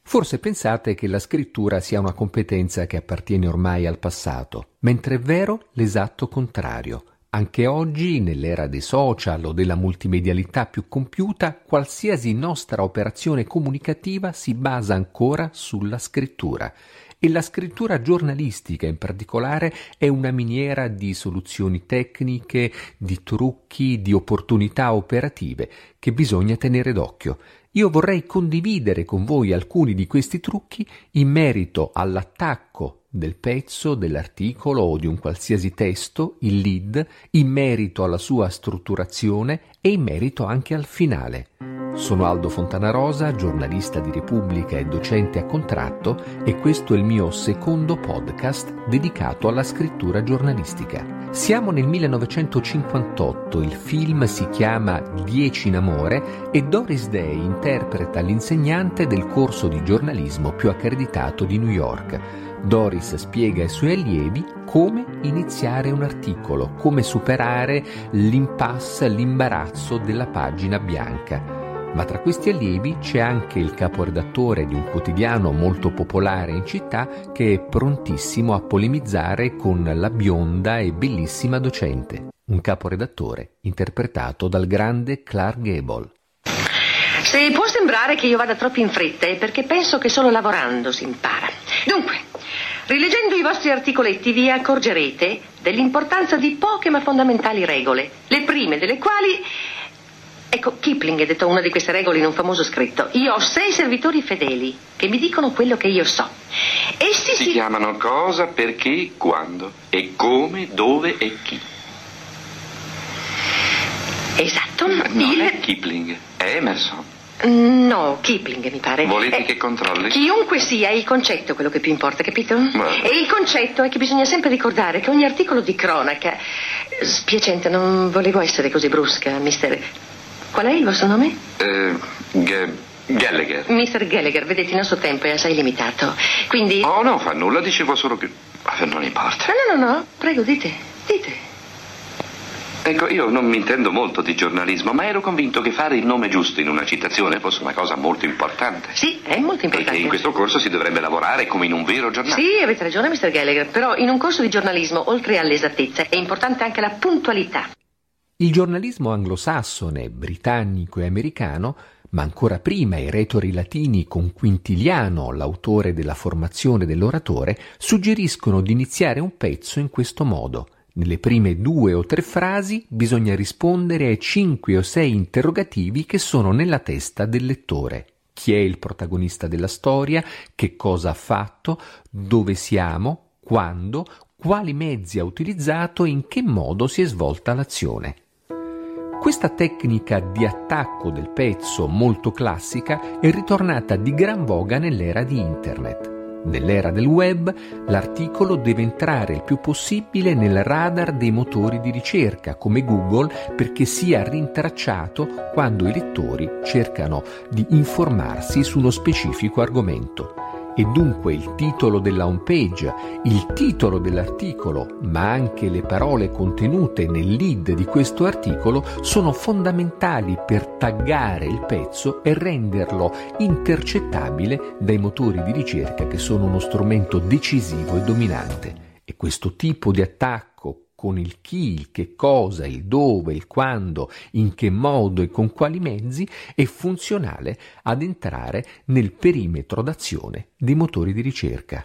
Forse pensate che la scrittura sia una competenza che appartiene ormai al passato, mentre è vero l'esatto contrario. Anche oggi, nell'era dei social o della multimedialità più compiuta, qualsiasi nostra operazione comunicativa si basa ancora sulla scrittura. E la scrittura giornalistica in particolare è una miniera di soluzioni tecniche, di trucchi, di opportunità operative che bisogna tenere d'occhio. Io vorrei condividere con voi alcuni di questi trucchi in merito all'attacco del pezzo, dell'articolo o di un qualsiasi testo, il lead, in merito alla sua strutturazione e in merito anche al finale. Sono Aldo Fontanarosa, giornalista di Repubblica e docente a contratto, e questo è il mio secondo podcast dedicato alla scrittura giornalistica. Siamo nel 1958, il film si chiama 10 in amore e Doris Day interpreta l'insegnante del corso di giornalismo più accreditato di New York. Doris spiega ai suoi allievi come iniziare un articolo, come superare l'impasse, l'imbarazzo della pagina bianca. Ma tra questi allievi c'è anche il caporedattore di un quotidiano molto popolare in città che è prontissimo a polemizzare con la bionda e bellissima docente. Un caporedattore interpretato dal grande Clark Gable. Se può sembrare che io vada troppo in fretta è perché penso che solo lavorando si impara. Dunque, rileggendo i vostri articoletti vi accorgerete dell'importanza di poche ma fondamentali regole, le prime delle quali... Ecco, Kipling ha detto una di queste regole in un famoso scritto. Io ho 6 servitori fedeli che mi dicono quello che io so. Essi si chiamano cosa, perché, quando, e come, dove e chi. Esatto. Non è Kipling, è Emerson. No, Kipling mi pare. Volete che controlli? Chiunque sia, il concetto è quello che più importa, capito? Vabbè. E il concetto è che bisogna sempre ricordare che ogni articolo di cronaca... Spiacente, non volevo essere così brusca, mister... Qual è il vostro nome? Gallagher. Mr. Gallagher, vedete, il nostro tempo è assai limitato, quindi... Oh, no, fa nulla, dicevo solo che... Non importa. No, prego, dite. Ecco, io non mi intendo molto di giornalismo, ma ero convinto che fare il nome giusto in una citazione fosse una cosa molto importante. Sì, è molto importante. E che in questo corso si dovrebbe lavorare come in un vero giornale. Sì, avete ragione, Mr. Gallagher, però in un corso di giornalismo, oltre all'esattezza, è importante anche la puntualità. Il giornalismo anglosassone, britannico e americano, ma ancora prima i retori latini con Quintiliano, l'autore della formazione dell'oratore, suggeriscono di iniziare un pezzo in questo modo. Nelle prime 2 o 3 frasi bisogna rispondere ai 5 o 6 interrogativi che sono nella testa del lettore. Chi è il protagonista della storia? Che cosa ha fatto? Dove siamo? Quando? Quali mezzi ha utilizzato e in che modo si è svolta l'azione? Questa tecnica di attacco del pezzo molto classica è ritornata di gran voga nell'era di Internet. Nell'era del web, l'articolo deve entrare il più possibile nel radar dei motori di ricerca come Google perché sia rintracciato quando i lettori cercano di informarsi su uno specifico argomento. E dunque il titolo della homepage, il titolo dell'articolo, ma anche le parole contenute nel lead di questo articolo sono fondamentali per taggare il pezzo e renderlo intercettabile dai motori di ricerca che sono uno strumento decisivo e dominante. E questo tipo di attacco con il chi, il che cosa, il dove, il quando, in che modo e con quali mezzi, è funzionale ad entrare nel perimetro d'azione dei motori di ricerca.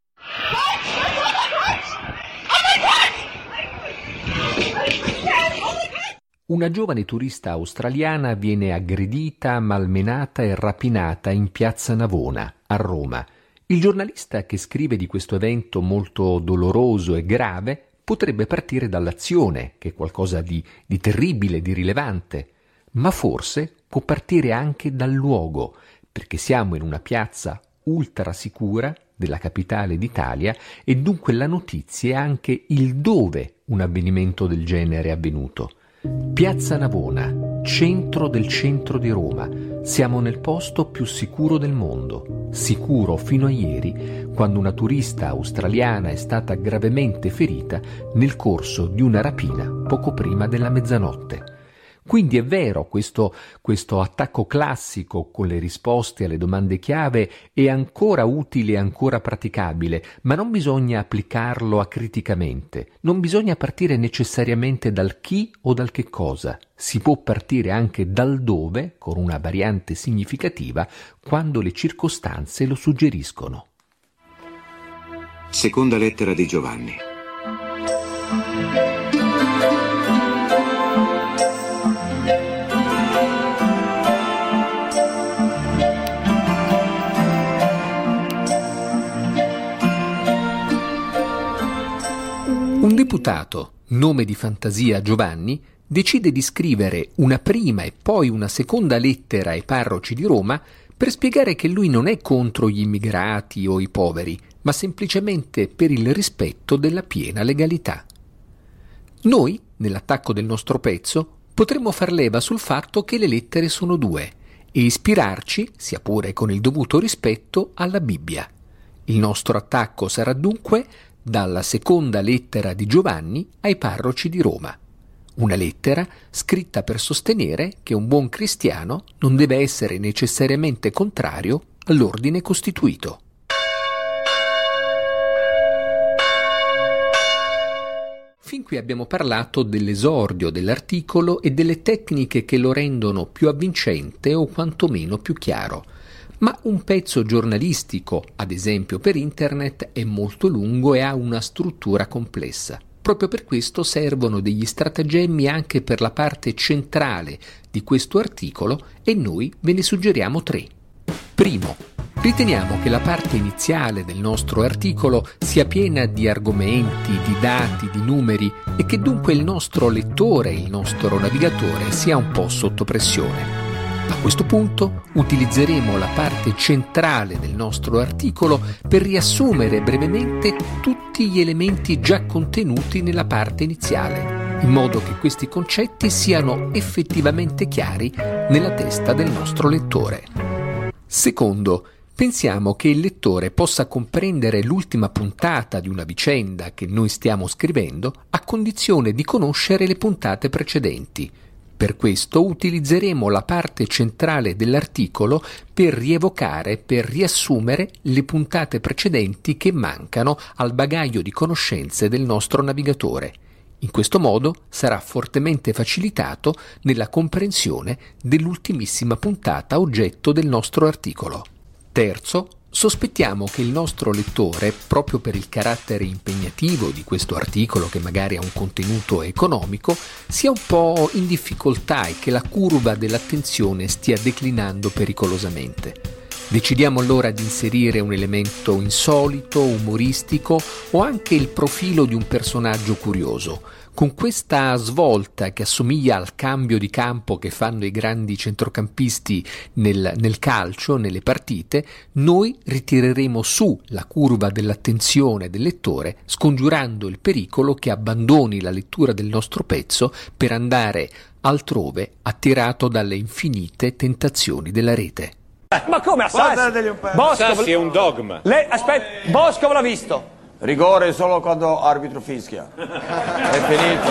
Una giovane turista australiana viene aggredita, malmenata e rapinata in piazza Navona, a Roma. Il giornalista che scrive di questo evento molto doloroso e grave potrebbe partire dall'azione, che è qualcosa di terribile, di rilevante, ma forse può partire anche dal luogo, perché siamo in una piazza ultra sicura della capitale d'Italia e dunque la notizia è anche il dove un avvenimento del genere è avvenuto. Piazza Navona, centro del centro di Roma. Siamo nel posto più sicuro del mondo. Sicuro fino a ieri, quando una turista australiana è stata gravemente ferita nel corso di una rapina poco prima della mezzanotte. Quindi è vero, questo attacco classico con le risposte alle domande chiave è ancora utile e ancora praticabile, ma non bisogna applicarlo acriticamente, non bisogna partire necessariamente dal chi o dal che cosa. Si può partire anche dal dove, con una variante significativa, quando le circostanze lo suggeriscono. Seconda lettera di Giovanni. Un deputato, nome di fantasia Giovanni, decide di scrivere una prima e poi una seconda lettera ai parroci di Roma per spiegare che lui non è contro gli immigrati o i poveri, ma semplicemente per il rispetto della piena legalità. Noi, nell'attacco del nostro pezzo, potremmo far leva sul fatto che le lettere sono due e ispirarci, sia pure con il dovuto rispetto, alla Bibbia. Il nostro attacco sarà dunque dalla seconda lettera di Giovanni ai parroci di Roma. Una lettera scritta per sostenere che un buon cristiano non deve essere necessariamente contrario all'ordine costituito. Fin qui abbiamo parlato dell'esordio dell'articolo e delle tecniche che lo rendono più avvincente o quantomeno più chiaro. Ma un pezzo giornalistico, ad esempio per internet, è molto lungo e ha una struttura complessa. Proprio per questo servono degli stratagemmi anche per la parte centrale di questo articolo e noi ve ne suggeriamo 3. Primo, riteniamo che la parte iniziale del nostro articolo sia piena di argomenti, di dati, di numeri e che dunque il nostro lettore, il nostro navigatore sia un po' sotto pressione. A questo punto utilizzeremo la parte centrale del nostro articolo per riassumere brevemente tutti gli elementi già contenuti nella parte iniziale, in modo che questi concetti siano effettivamente chiari nella testa del nostro lettore. Secondo, pensiamo che il lettore possa comprendere l'ultima puntata di una vicenda che noi stiamo scrivendo a condizione di conoscere le puntate precedenti. Per questo utilizzeremo la parte centrale dell'articolo per rievocare, per riassumere le puntate precedenti che mancano al bagaglio di conoscenze del nostro navigatore. In questo modo sarà fortemente facilitato nella comprensione dell'ultimissima puntata oggetto del nostro articolo. Terzo, sospettiamo che il nostro lettore, proprio per il carattere impegnativo di questo articolo che magari ha un contenuto economico, sia un po' in difficoltà e che la curva dell'attenzione stia declinando pericolosamente. Decidiamo allora di inserire un elemento insolito, umoristico o anche il profilo di un personaggio curioso. Con questa svolta che assomiglia al cambio di campo che fanno i grandi centrocampisti nel calcio, nelle partite, noi ritireremo su la curva dell'attenzione del lettore, scongiurando il pericolo che abbandoni la lettura del nostro pezzo per andare altrove attirato dalle infinite tentazioni della rete. Ma come a Sassi? Sassi è un dogma. Aspetta, Boscov l'ha visto. Rigore solo quando arbitro fischia. È finito.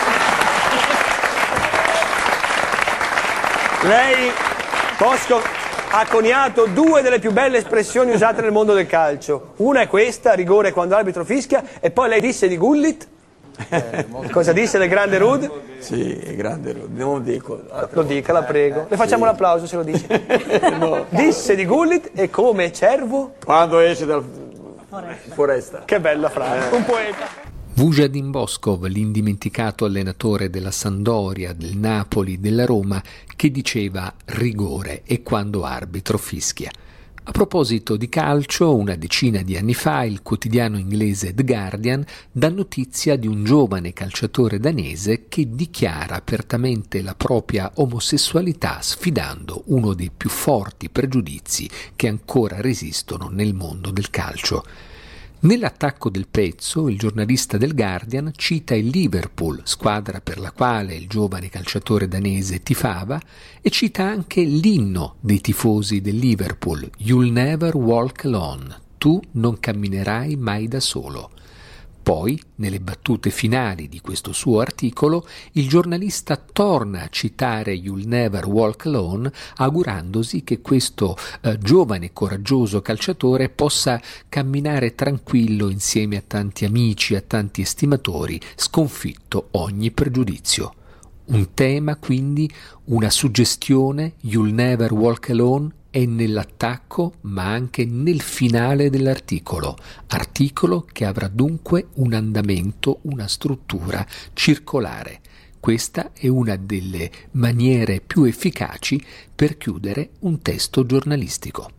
Lei, Boscov, ha coniato 2 delle più belle espressioni usate nel mondo del calcio. Una è questa, rigore quando arbitro fischia, e poi lei disse di Gullit. Cosa disse del grande Rud? Sì, è grande Rud, non lo dico. Lo dica, la prego. Le facciamo un applauso se lo dice. No. Disse di Gullit e come cervo? Quando esce dal foresta. Che bella frase, un poeta. Vujadin Boskov, l'indimenticato allenatore della Sampdoria, del Napoli, della Roma, che diceva rigore e quando arbitro fischia. A proposito di calcio, una decina di anni fa il quotidiano inglese The Guardian dà notizia di un giovane calciatore danese che dichiara apertamente la propria omosessualità sfidando uno dei più forti pregiudizi che ancora resistono nel mondo del calcio. Nell'attacco del pezzo, il giornalista del Guardian cita il Liverpool, squadra per la quale il giovane calciatore danese tifava, e cita anche l'inno dei tifosi del Liverpool, You'll never walk alone, tu non camminerai mai da solo. Poi, nelle battute finali di questo suo articolo, il giornalista torna a citare You'll Never Walk Alone, augurandosi che questo giovane e coraggioso calciatore possa camminare tranquillo insieme a tanti amici, a tanti estimatori, sconfitto ogni pregiudizio. Un tema, quindi, una suggestione, You'll Never Walk Alone, è nell'attacco ma anche nel finale dell'articolo, articolo che avrà dunque un andamento, una struttura circolare. Questa è una delle maniere più efficaci per chiudere un testo giornalistico.